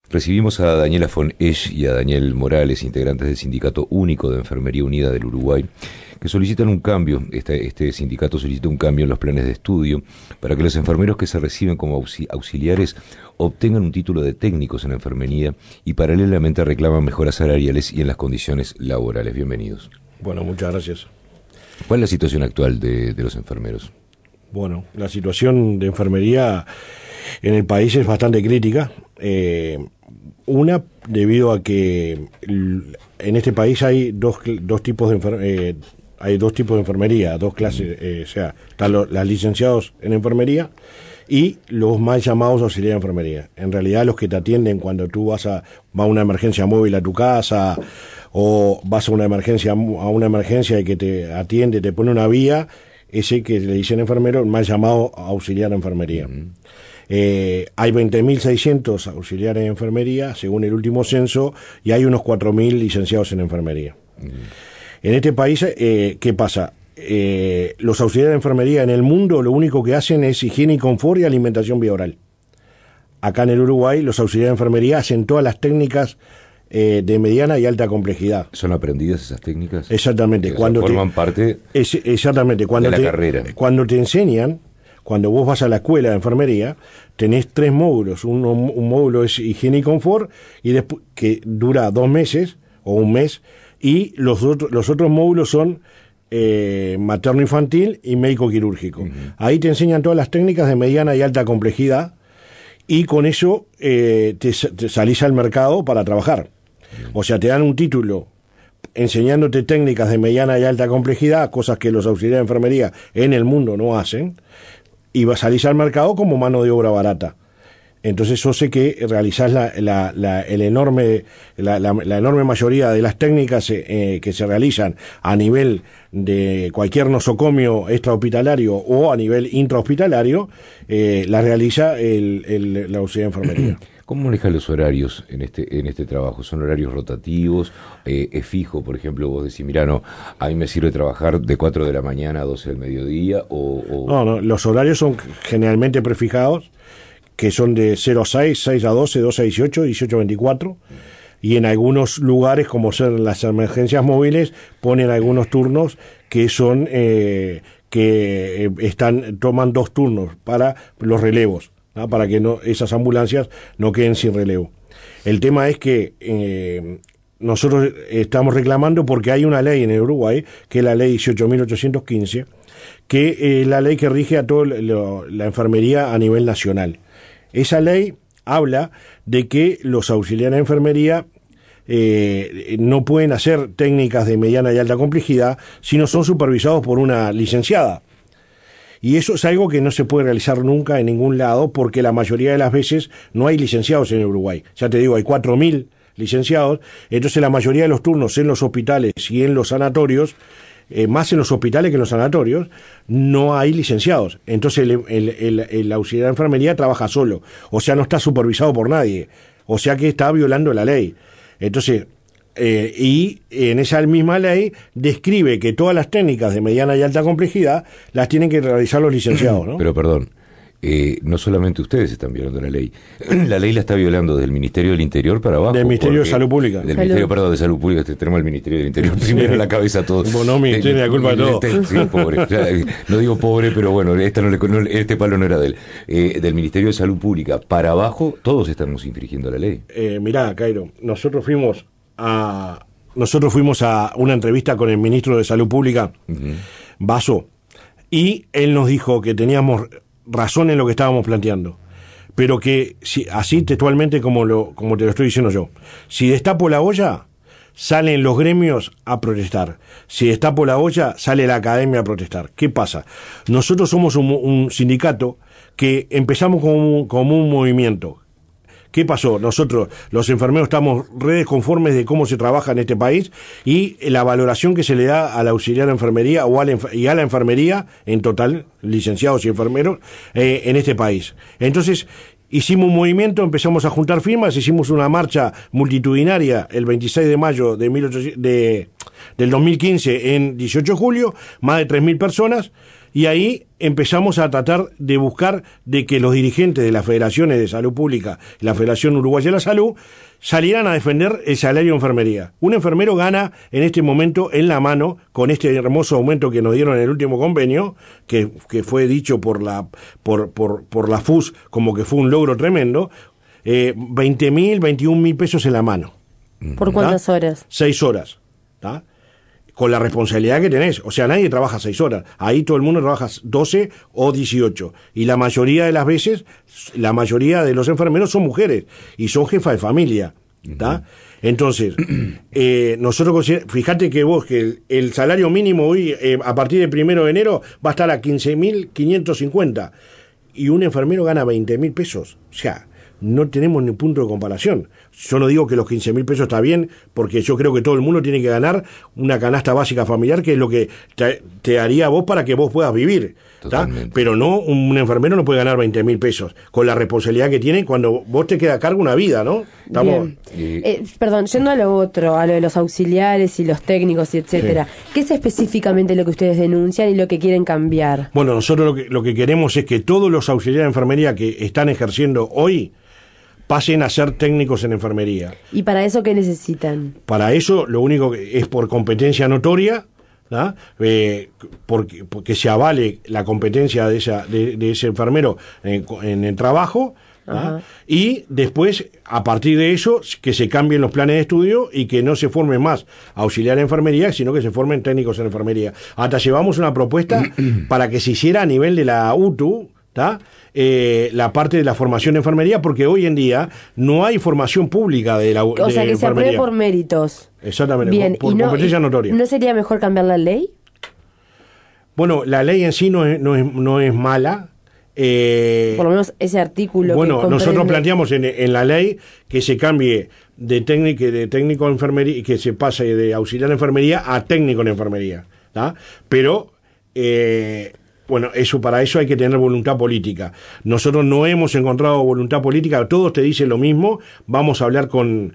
Recibimos a Daniela von Esch y a Daniel Morales, integrantes del Sindicato Único de Enfermería Unida del Uruguay, que solicitan un cambio. Este sindicato solicita un cambio en los planes de estudio para que los enfermeros que se reciben como auxiliares obtengan un título de técnicos en enfermería y paralelamente reclaman mejoras salariales y en las condiciones laborales. Bienvenidos. Bueno, muchas gracias. ¿Cuál es la situación actual de los enfermeros? Bueno, la situación de enfermería en el país es bastante crítica. Una, debido a que en este país hay dos tipos de enfermería, dos clases, o sea, están los licenciados en enfermería y los mal llamados auxiliares de enfermería. En realidad, los que te atienden cuando tú vas a una emergencia móvil a tu casa o vas a una emergencia y que te atiende, te pone una vía, ese que le dicen enfermero, mal llamado auxiliar de enfermería. Hay 20.600 auxiliares de enfermería, según el último censo, y hay unos 4.000 licenciados en enfermería. En este país, ¿qué pasa? Los auxiliares de enfermería en el mundo lo único que hacen es higiene y confort y alimentación bioral. Acá en el Uruguay, los auxiliares de enfermería hacen todas las técnicas de mediana y alta complejidad. ¿Son aprendidas esas técnicas? Exactamente. Forman parte exactamente, de la carrera. Cuando te enseñan, cuando vos vas a la escuela de enfermería, tenés 3 módulos. Un módulo es higiene y confort, y después, que dura 2 meses o 1 mes, y los otros módulos son materno-infantil y médico-quirúrgico. Ahí te enseñan todas las técnicas de mediana y alta complejidad, y con eso te salís al mercado para trabajar. O sea, te dan un título enseñándote técnicas de mediana y alta complejidad, cosas que los auxiliares de enfermería en el mundo no hacen, y salís al mercado como mano de obra barata. Entonces yo sé que realizás la enorme mayoría de las técnicas que se realizan a nivel de cualquier nosocomio extrahospitalario o a nivel intrahospitalario, la realiza la auxiliar de enfermería. ¿Cómo manejan los horarios en este trabajo? ¿Son horarios rotativos? ¿Es fijo? Por ejemplo, vos decís, mirá, no, a mí me sirve trabajar de 4 de la mañana a 12 del mediodía, No, los horarios son generalmente prefijados, que son de 0 a 6, 6 a 12, 12 a 18, 18 a 24, y en algunos lugares, como son las emergencias móviles, ponen algunos turnos que son, toman 2 turnos para los relevos, ¿no? Para que esas ambulancias no queden sin relevo. El tema es que nosotros estamos reclamando porque hay una ley en el Uruguay, que es la ley 18.815, que es la ley que rige a toda la enfermería a nivel nacional. Esa ley habla de que los auxiliares de enfermería no pueden hacer técnicas de mediana y alta complejidad si no son supervisados por una licenciada. Y eso es algo que no se puede realizar nunca en ningún lado, porque la mayoría de las veces no hay licenciados en Uruguay. Ya te digo, hay 4.000 licenciados, entonces la mayoría de los turnos en los hospitales y en los sanatorios, más en los hospitales que en los sanatorios, no hay licenciados. Entonces el auxiliar de enfermería trabaja solo, o sea, no está supervisado por nadie, o sea que está violando la ley. Entonces, y en esa misma ley describe que todas las técnicas de mediana y alta complejidad las tienen que realizar los licenciados, ¿no? Pero perdón, no solamente ustedes están violando la ley la está violando desde el Ministerio del Interior para abajo. Del Ministerio de Salud Pública. Ministerio de Salud Pública, tenemos el Ministerio del Interior primero en la cabeza todo. Bonomi tiene la culpa de todo. Sí, pobre. O sea, no digo pobre, pero bueno, este palo no era de él. Del Ministerio de Salud Pública para abajo, todos estamos infringiendo la ley. Mirá, Cairo, nosotros fuimos a una entrevista con el ministro de Salud Pública, Basso, y él nos dijo que teníamos razón en lo que estábamos planteando, pero que así textualmente como te lo estoy diciendo yo, si destapo la olla, salen los gremios a protestar. Si destapo la olla, sale la academia a protestar. ¿Qué pasa? Nosotros somos un sindicato que empezamos como un movimiento. ¿Qué pasó? Nosotros, los enfermeros, estamos re desconformes de cómo se trabaja en este país y la valoración que se le da al auxiliar de enfermería y a la enfermería en total, licenciados y enfermeros, en este país. Entonces, hicimos un movimiento, empezamos a juntar firmas, hicimos una marcha multitudinaria el 26 de mayo del 2015 en 18 de julio, más de 3.000 personas, Y ahí empezamos a tratar de buscar de que los dirigentes de las federaciones de salud pública y la Federación Uruguaya de la Salud salieran a defender el salario de enfermería. Un enfermero gana en este momento en la mano, con este hermoso aumento que nos dieron en el último convenio, que fue dicho por la FUS como que fue un logro tremendo, 20.000, 21.000 pesos en la mano. ¿Por cuántas horas? 6 horas. ¿Tá? Con la responsabilidad que tenés. O sea, nadie trabaja 6 horas. Ahí todo el mundo trabaja 12 o 18. Y la mayoría de las veces, la mayoría de los enfermeros son mujeres y son jefas de familia. ¿Tá? Entonces, nosotros, fíjate que vos, que el salario mínimo hoy, a partir del 1 de enero, va a estar a 15.550. Y un enfermero gana 20.000 pesos. O sea, no tenemos ni punto de comparación. Yo no digo que los 15.000 pesos está bien, porque yo creo que todo el mundo tiene que ganar una canasta básica familiar, que es lo que te haría a vos para que vos puedas vivir. Pero no, un enfermero no puede ganar 20.000 pesos, con la responsabilidad que tiene cuando vos te queda a cargo una vida, ¿no? Estamos... Perdón, yendo a lo otro, a lo de los auxiliares y los técnicos y etcétera, sí. ¿Qué es específicamente lo que ustedes denuncian y lo que quieren cambiar? Bueno, nosotros lo que queremos es que todos los auxiliares de enfermería que están ejerciendo hoy pasen a ser técnicos en enfermería. ¿Y para eso qué necesitan? Para eso lo único que es por competencia notoria, porque se avale la competencia de ese enfermero en el trabajo, y después, a partir de eso, que se cambien los planes de estudio y que no se formen más auxiliares de enfermería, sino que se formen técnicos en enfermería. Hasta llevamos una propuesta para que se hiciera a nivel de la UTU, la parte de la formación de enfermería, porque hoy en día no hay formación pública de enfermería. O sea, que se apruebe por méritos. Exactamente. Bien, por competencia notoria. ¿No sería mejor cambiar la ley? Bueno, la ley en sí no es mala. Por lo menos ese artículo. Bueno, nosotros planteamos en la ley que se cambie de técnico de enfermería, que se pase de auxiliar de enfermería a técnico en enfermería. Pero... bueno, para eso hay que tener voluntad política. Nosotros no hemos encontrado voluntad política, todos te dicen lo mismo. Vamos a hablar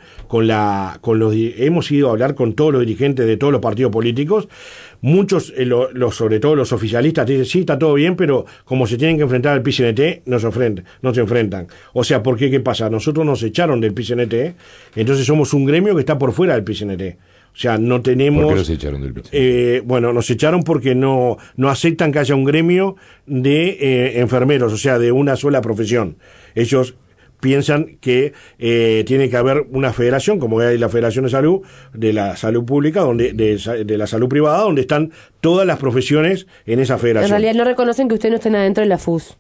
hemos ido a hablar con todos los dirigentes de todos los partidos políticos. Muchos, sobre todo los oficialistas, te dicen, sí, está todo bien, pero como se tienen que enfrentar al PCNT, no se enfrentan. O sea, ¿por qué? ¿Qué pasa? Nosotros nos echaron del PCNT, entonces somos un gremio que está por fuera del PCNT. O sea, no tenemos... ¿Por qué los echaron del PCNT? Bueno, nos echaron porque no aceptan que haya un gremio de enfermeros, o sea, de una sola profesión. Ellos piensan que tiene que haber una federación, como hay la Federación de Salud, de la salud pública, de la salud privada, donde están todas las profesiones en esa federación. En realidad no reconocen que ustedes no estén adentro de la FUS.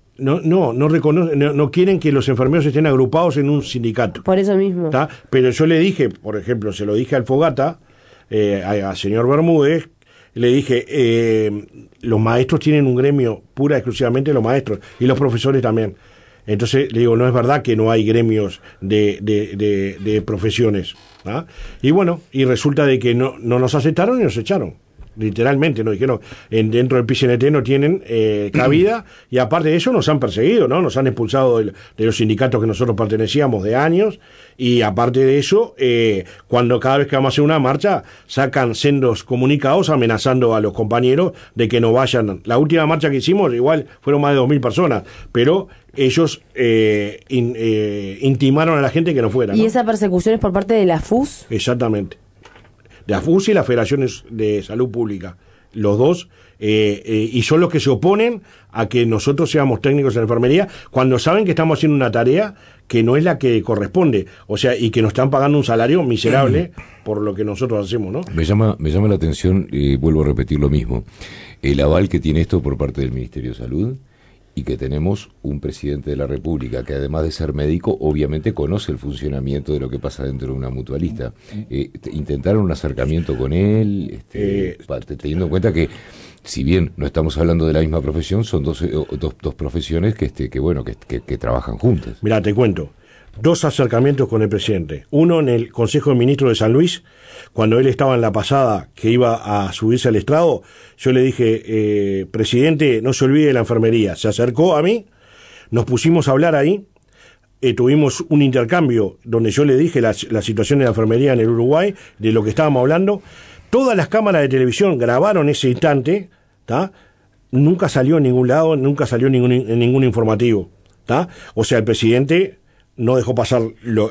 No quieren que los enfermeros estén agrupados en un sindicato. Por eso mismo. Pero yo le dije, por ejemplo, se lo dije al Fogata, al señor Bermúdez, le dije, los maestros tienen un gremio, pura y exclusivamente los maestros, y los profesores también. Entonces le digo, no es verdad que no hay gremios de profesiones. Y bueno, y resulta de que no nos aceptaron y nos echaron. Literalmente, nos dijeron, dentro del PCNT no tienen cabida, y aparte de eso nos han perseguido, ¿no? Nos han expulsado de los sindicatos que nosotros pertenecíamos de años, y aparte de eso, cuando cada vez que vamos a hacer una marcha, sacan sendos comunicados amenazando a los compañeros de que no vayan. La última marcha que hicimos, igual fueron más de 2.000 personas, pero ellos intimaron a la gente que no fuera. ¿Y ¿no? esa persecución es por parte de la FUS? Exactamente. De la FUS y las federaciones de salud pública, los dos, y son los que se oponen a que nosotros seamos técnicos en enfermería, cuando saben que estamos haciendo una tarea que no es la que corresponde, o sea, y que nos están pagando un salario miserable por lo que nosotros hacemos, ¿no? Me llama la atención, vuelvo a repetir lo mismo, el aval que tiene esto por parte del Ministerio de Salud, y que tenemos un presidente de la República que, además de ser médico, obviamente conoce el funcionamiento de lo que pasa dentro de una mutualista. ¿Intentaron un acercamiento con él, teniendo en cuenta que, si bien no estamos hablando de la misma profesión, son dos profesiones que trabajan juntas? Mirá, te cuento. 2 acercamientos con el presidente. Uno en el Consejo de Ministros de San Luis, cuando él estaba en la pasada, que iba a subirse al estrado, yo le dije, presidente, no se olvide de la enfermería. Se acercó a mí, nos pusimos a hablar ahí, tuvimos un intercambio donde yo le dije la situación de la enfermería en el Uruguay, de lo que estábamos hablando. Todas las cámaras de televisión grabaron ese instante, nunca salió en ningún lado, nunca salió en ningún informativo, ¿tá? O sea, el presidente no dejó pasar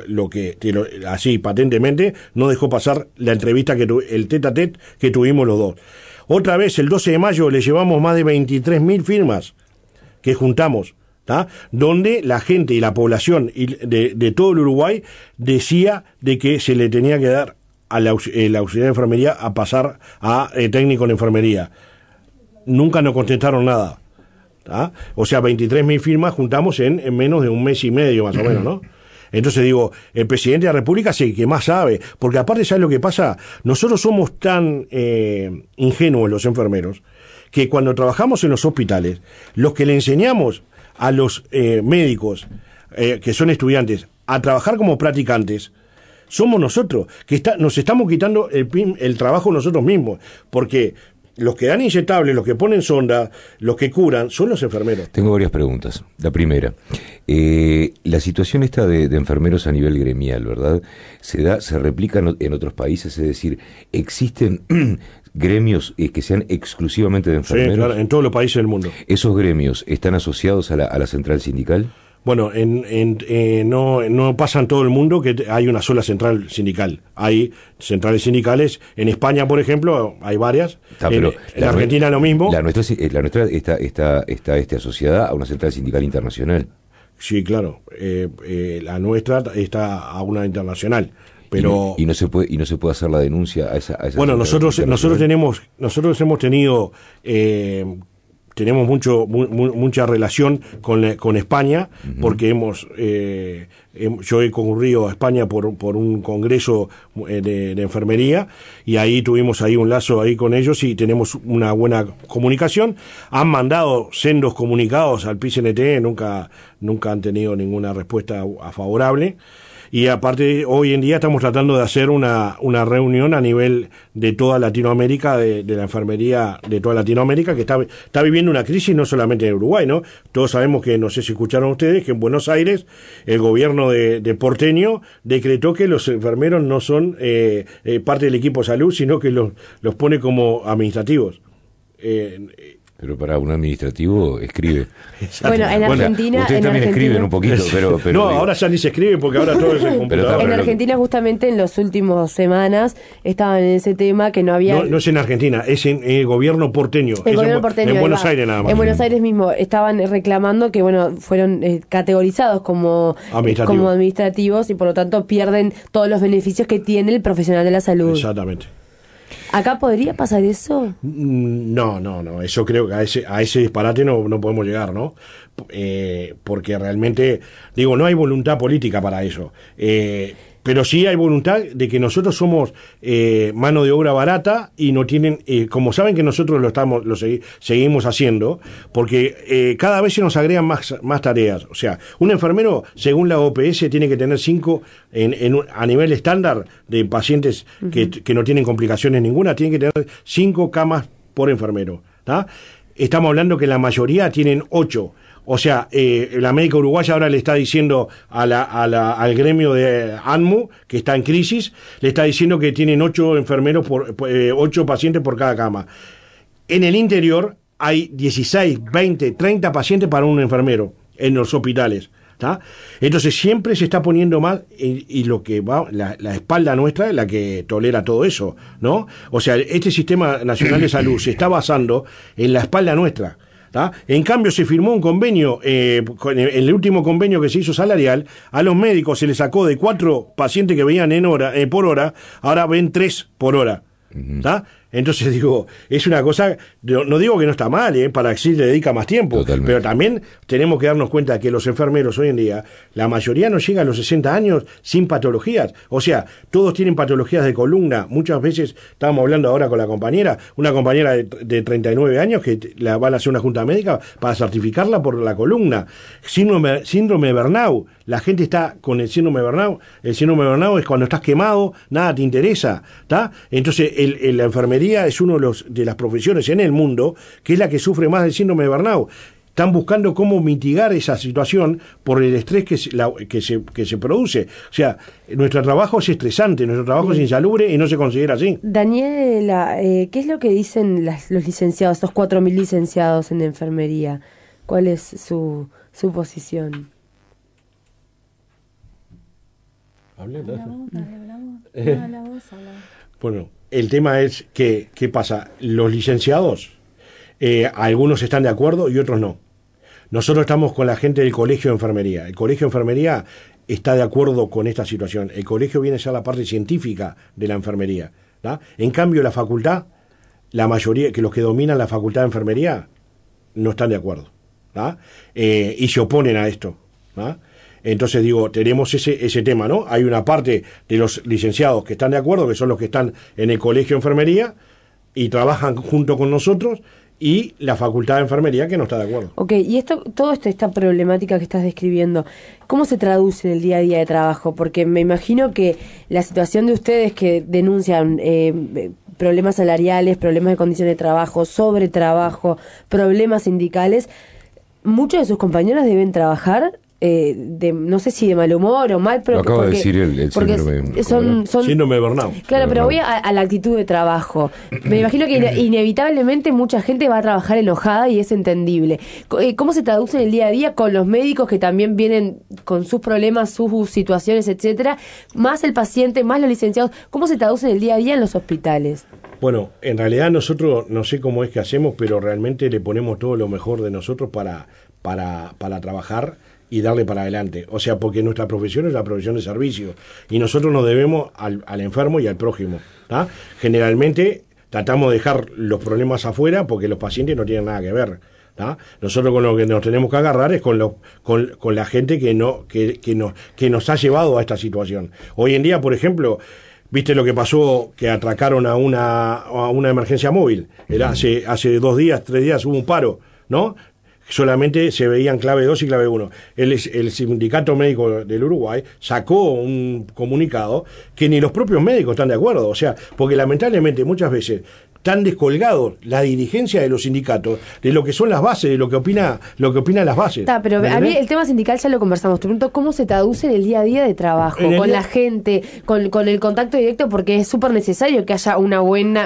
así patentemente, no dejó pasar la entrevista, el tete a tete que tuvimos los dos. Otra vez, el 12 de mayo, le llevamos más de 23.000 firmas que juntamos, ¿tá? Donde la gente y la población de todo el Uruguay decía de que se le tenía que dar el auxiliar de enfermería a pasar a técnico en enfermería. Nunca nos contestaron nada, ¿tá? O sea, 23.000 firmas juntamos en menos de un mes y medio, más o menos, ¿no? Entonces digo, el presidente de la República es el que más sabe, porque aparte, ¿sabes lo que pasa? Nosotros somos tan ingenuos los enfermeros, que cuando trabajamos en los hospitales, los que le enseñamos a los médicos que son estudiantes a trabajar como practicantes, somos nosotros, que nos estamos quitando el trabajo nosotros mismos, porque los que dan inyectables, los que ponen sonda, los que curan, son los enfermeros. Tengo varias preguntas. La primera, la situación esta de enfermeros a nivel gremial, ¿verdad? Se replica en otros países, es decir, ¿existen gremios que sean exclusivamente de enfermeros? Sí, claro, en todos los países del mundo. ¿Esos gremios están asociados a la central sindical? Bueno, no pasa en todo el mundo que hay una sola central sindical. Hay centrales sindicales. En España, por ejemplo, hay varias. En Argentina lo mismo. La nuestra está asociada a una central sindical internacional. Sí, claro. La nuestra está a una internacional. Pero y no se puede hacer la denuncia a esa bueno, nosotros hemos tenido tenemos mucha relación con España, porque yo he concurrido a España por un congreso de enfermería, y ahí tuvimos un lazo ahí con ellos y tenemos una buena comunicación. Han mandado sendos comunicados al PCNT, nunca han tenido ninguna respuesta favorable. Y aparte, hoy en día estamos tratando de hacer una reunión a nivel de toda Latinoamérica, de la enfermería de toda Latinoamérica, que está viviendo una crisis, no solamente en Uruguay, ¿no? Todos sabemos que, no sé si escucharon ustedes, que en Buenos Aires el gobierno de porteño decretó que los enfermeros no son parte del equipo de salud, sino que los pone como administrativos. Pero para un administrativo escribe. Bueno, en Argentina... Ustedes también escriben un poquito, pero no, ahora ya ni se escribe porque ahora todo es en computadora. En Argentina, justamente en las últimas semanas, estaban en ese tema que no había... No es en Argentina, es en el gobierno porteño. El gobierno porteño. En Buenos Aires nada más. En Buenos Aires mismo estaban reclamando que, fueron categorizados como administrativos y por lo tanto pierden todos los beneficios que tiene el profesional de la salud. Exactamente. ¿Acá podría pasar eso? No, eso creo que a ese disparate no podemos llegar, ¿no? Porque realmente, no hay voluntad política para eso. Pero sí hay voluntad de que nosotros somos mano de obra barata y no tienen, como saben que nosotros lo seguimos haciendo, porque cada vez se nos agregan más tareas. O sea, un enfermero, según la OPS, tiene que tener 5 a nivel estándar de pacientes que no tienen complicaciones ninguna, tiene que tener 5 camas por enfermero, ¿tá? Estamos hablando que la mayoría tienen 8. O sea, la médica uruguaya ahora le está diciendo al gremio de ANMU, que está en crisis, le está diciendo que tienen 8 enfermeros 8 pacientes por cada cama. En el interior hay 16, 20, 30 pacientes para un enfermero en los hospitales, ¿tá? Entonces siempre se está poniendo más y lo que va, la espalda nuestra es la que tolera todo eso, ¿no? O sea, este sistema nacional de salud se está basando en la espalda nuestra, ¿tá? En cambio se firmó un convenio, el último convenio que se hizo salarial, a los médicos se les sacó de 4 pacientes que veían por hora, ahora ven 3 por hora, ¿tá? Entonces es una cosa, no digo que no está mal, para que sí le dedica más tiempo. Totalmente. Pero también tenemos que darnos cuenta que los enfermeros hoy en día, la mayoría no llega a los 60 años sin patologías. O sea, todos tienen patologías de columna. Muchas veces, estábamos hablando ahora con una compañera de 39 años que van a hacer una junta médica para certificarla por la columna. Síndrome Burnout. La gente está con el síndrome Burnout. El síndrome Burnout es cuando estás quemado, nada te interesa, ¿tá? Entonces, la enfermería es uno de las profesiones en el mundo que es la que sufre más del síndrome de Burnout. están buscando cómo mitigar esa situación por el estrés que se produce. O sea, nuestro trabajo es estresante, nuestro trabajo es insalubre y no se considera así. Daniela, ¿qué es lo que dicen los licenciados, estos 4.000 licenciados en enfermería? ¿Cuál es su posición? Bueno, el tema es que, ¿qué pasa? Los licenciados, algunos están de acuerdo y otros no. Nosotros estamos con la gente del Colegio de Enfermería. El Colegio de Enfermería está de acuerdo con esta situación. El colegio viene a ser la parte científica de la enfermería, ¿tá? En cambio, la facultad, la mayoría, que los que dominan la facultad de enfermería, no están de acuerdo, ¿tá? Y se oponen a esto, ¿tá? Entonces digo, tenemos ese tema, ¿no? Hay una parte de los licenciados que están de acuerdo, que son los que están en el Colegio de Enfermería y trabajan junto con nosotros, y la Facultad de Enfermería que no está de acuerdo. Ok, y esta problemática que estás describiendo, ¿cómo se traduce en el día a día de trabajo? Porque me imagino que la situación de ustedes que denuncian problemas salariales, problemas de condiciones de trabajo, sobretrabajo, problemas sindicales, muchos de sus compañeros deben trabajar no sé si de mal humor o mal, pero lo acaba de decir el síndrome. Son síndrome de burnout. Claro, pero voy a la actitud de trabajo. Me imagino que inevitablemente mucha gente va a trabajar enojada y es entendible. ¿Cómo se traduce en el día a día con los médicos que también vienen con sus problemas, sus situaciones, etcétera, más el paciente, más los licenciados? ¿Cómo se traduce en el día a día en los hospitales? Bueno, en realidad nosotros no sé cómo es que hacemos, pero realmente le ponemos todo lo mejor de nosotros para trabajar y darle para adelante. O sea, porque nuestra profesión es la profesión de servicio y nosotros nos debemos al enfermo y al prójimo, ¿tá? Generalmente tratamos de dejar los problemas afuera porque los pacientes no tienen nada que ver, ¿tá? Nosotros con lo que nos tenemos que agarrar es con la gente que nos ha llevado a esta situación. Hoy en día, por ejemplo, ¿viste lo que pasó? Que atracaron a una emergencia móvil. Hace 2 días, 3 días hubo un paro, ¿no? Solamente se veían clave 2 y clave 1. El Sindicato Médico del Uruguay sacó un comunicado que ni los propios médicos están de acuerdo. O sea, porque lamentablemente muchas veces están descolgados la dirigencia de los sindicatos de lo que son las bases, de lo que opina las bases. Pero a mí el tema sindical ya lo conversamos. Te pregunto cómo se traduce en el día a día de trabajo, con la gente, con el contacto directo, porque es súper necesario que haya una buena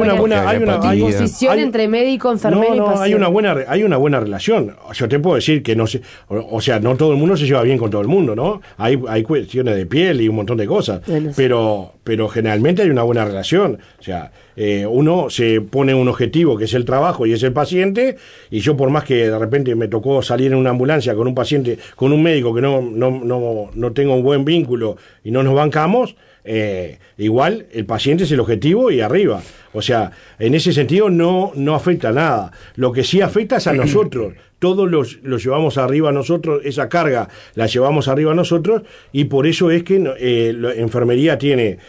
disposición entre médico, enfermero y paciente. Hay una buena relación. Yo te puedo decir que no sé, o sea, no todo el mundo se lleva bien con todo el mundo, ¿no? Hay cuestiones de piel y un montón de cosas, bueno, pero generalmente hay una buena relación. O sea, uno se pone un objetivo que es el trabajo y es el paciente, y yo, por más que de repente me tocó salir en una ambulancia con un paciente, con un médico que no tengo un buen vínculo y no nos bancamos, igual el paciente es el objetivo y arriba. O sea, en ese sentido no afecta nada. Lo que sí afecta es a nosotros. Todos los llevamos arriba nosotros, esa carga la llevamos arriba nosotros, y por eso es que la enfermería tiene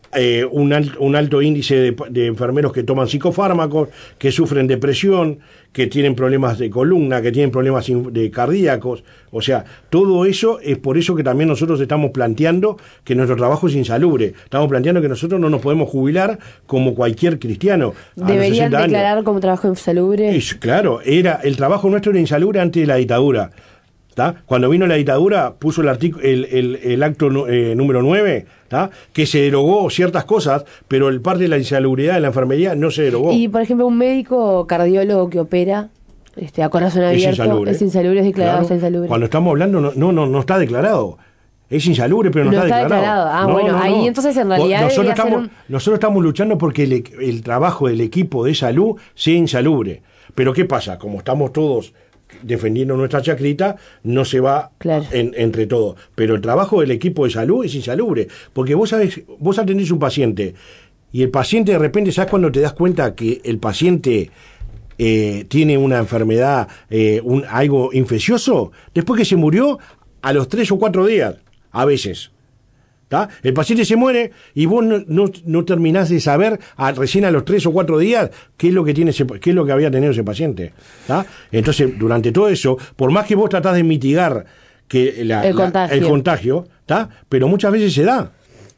un alto índice de enfermeros que toman psicofármacos, que sufren depresión, que tienen problemas de columna, que tienen problemas de cardíacos. O sea, todo eso es por eso que también nosotros estamos planteando que nuestro trabajo es insalubre. Estamos planteando que nosotros no nos podemos jubilar como cualquier cristiano. ¿Deberían declarar como trabajo insalubre? Claro, el trabajo nuestro era insalubre antes de la dictadura. ¿Tá? Cuando vino la dictadura puso el acto número 9, ¿tá? Que se derogó ciertas cosas, pero el parte de la insalubridad de la enfermería no se derogó. Y por ejemplo, un médico cardiólogo que opera a corazón abierto es insalubre, es declarado insalubre. Cuando estamos hablando no está declarado. Es insalubre, pero no está declarado. Ahí entonces en realidad nosotros estamos luchando porque el trabajo del equipo de salud sea insalubre. Pero ¿qué pasa? Como estamos todos defendiendo nuestra chacrita, no se va entre todos. Pero el trabajo del equipo de salud es insalubre, porque vos atendés un paciente y el paciente de repente, ¿sabes cuando te das cuenta que el paciente tiene una enfermedad, algo infeccioso? Después que se murió, a los 3 o 4 días, a veces. ¿Tá? El paciente se muere y vos no terminás de saber recién a los 3 o 4 días qué es lo que había tenido ese paciente. ¿Tá? Entonces, durante todo eso, por más que vos tratás de mitigar el contagio, ¿tá? Pero muchas veces se da.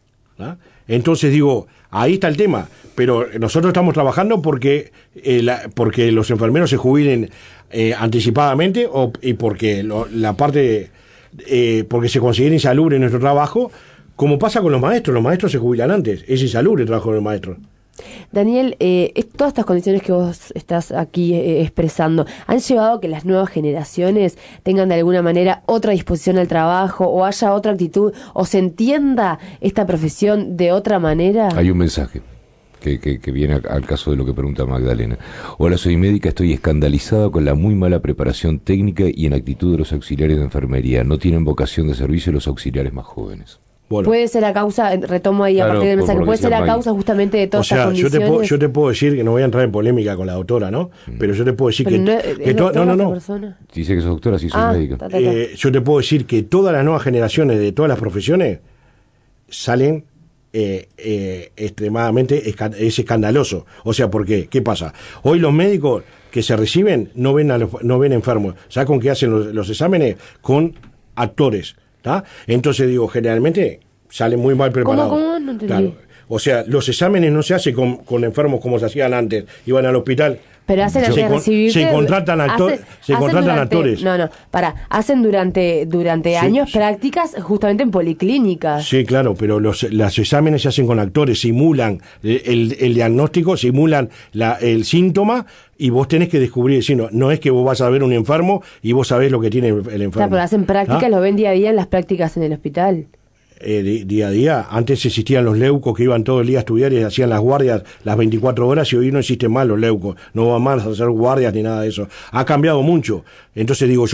¿ah? Entonces digo, ahí está el tema, pero nosotros estamos trabajando porque los enfermeros se jubilen anticipadamente y porque la parte porque se considera insalubre nuestro trabajo, como pasa con los maestros se jubilan antes, es insalubre el trabajo de los maestros. Daniel, todas estas condiciones que vos estás aquí expresando, ¿han llevado a que las nuevas generaciones tengan de alguna manera otra disposición al trabajo o haya otra actitud o se entienda esta profesión de otra manera? Hay un mensaje que viene al caso de lo que pregunta Magdalena. Hola, soy médica, estoy escandalizada con la muy mala preparación técnica y en actitud de los auxiliares de enfermería. No tienen vocación de servicio los auxiliares más jóvenes. Bueno, puede ser a causa, retomo ahí a partir del mensaje, puede ser a causa justamente de todas estas condiciones. Yo te puedo decir, que no voy a entrar en polémica con la doctora, ¿no? Pero yo te puedo decir no. Dice que sos doctora, sí soy médica. Yo te puedo decir que todas las nuevas generaciones de todas las profesiones salen extremadamente, es escandaloso. O sea, ¿por qué? ¿Qué pasa? Hoy los médicos que se reciben no ven enfermos. ¿Sabes con qué hacen los exámenes? Con actores. ¿Tá? Entonces digo, generalmente salen muy mal preparados. ¿Cómo? No entendí. Claro. O sea, los exámenes no se hacen con enfermos como se hacían antes. Iban al hospital. Pero hacen antes de recibirse. Se contratan actores. Hacen durante años prácticas justamente en policlínicas. Sí, claro, pero los exámenes se hacen con actores, simulan el diagnóstico, simulan el síntoma. Y vos tenés que descubrir, no es que vos vas a ver un enfermo y vos sabés lo que tiene el enfermo. Claro, pero hacen prácticas, lo ven día a día en las prácticas en el hospital. Día a día. Antes existían los leucos que iban todo el día a estudiar y hacían las guardias las 24 horas y hoy no existen más los leucos. No van más a hacer guardias ni nada de eso. Ha cambiado mucho. Entonces digo,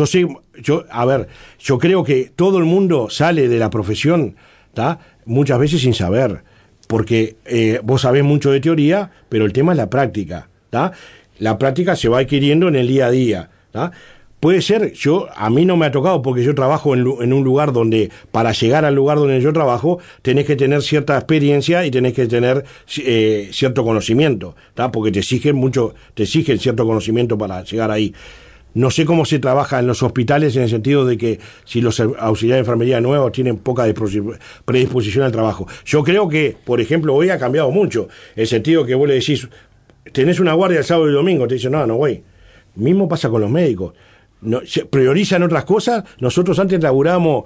yo creo que todo el mundo sale de la profesión, ¿tá? Muchas veces sin saber. Porque vos sabés mucho de teoría, pero el tema es la práctica, ¿tá? La práctica se va adquiriendo en el día a día, ¿tá? Puede ser, a mí no me ha tocado porque yo trabajo en un lugar donde, para llegar al lugar donde yo trabajo, tenés que tener cierta experiencia y tenés que tener cierto conocimiento, ¿tá? Porque te exigen cierto conocimiento para llegar ahí. No sé cómo se trabaja en los hospitales en el sentido de que si los auxiliares de enfermería nuevos tienen poca predisposición al trabajo. Yo creo que, por ejemplo, hoy ha cambiado mucho, el sentido que vos le decís, tenés una guardia el sábado y el domingo, te dicen, no voy. Mismo pasa con los médicos. No, se priorizan otras cosas. Nosotros antes laburábamos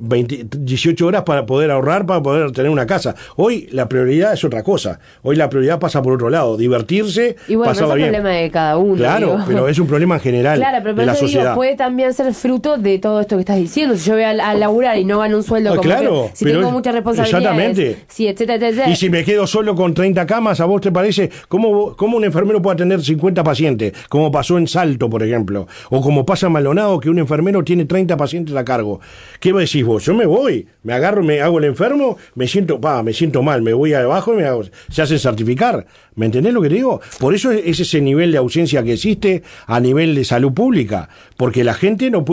18 horas para poder ahorrar, para poder tener una casa. Hoy la prioridad es otra cosa. Hoy la prioridad pasa por otro lado, divertirse, y bueno, pasarla bien. Es un problema de cada uno. Claro, pero es un problema en general de la sociedad. Puede también ser fruto de todo esto que estás diciendo. Si yo voy a laburar y no gano un sueldo como claro, si tengo muchas responsabilidades, exactamente. Sí, etcétera. Y si me quedo solo con 30 camas, ¿a vos te parece cómo un enfermero puede atender 50 pacientes? Como pasó en Salto, por ejemplo, o como pasa en Maldonado, que un enfermero tiene 30 pacientes a cargo. ¿Qué me decís vos? Yo me voy, me agarro, me hago el enfermo, me siento mal, me voy abajo y se hacen certificar. ¿Me entendés lo que te digo? Por eso es ese nivel de ausencia que existe a nivel de salud pública, porque la gente no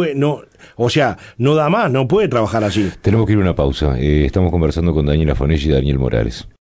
da más, no puede trabajar así. Tenemos que ir a una pausa. Estamos conversando con Daniel Afonelli y Daniel Morales.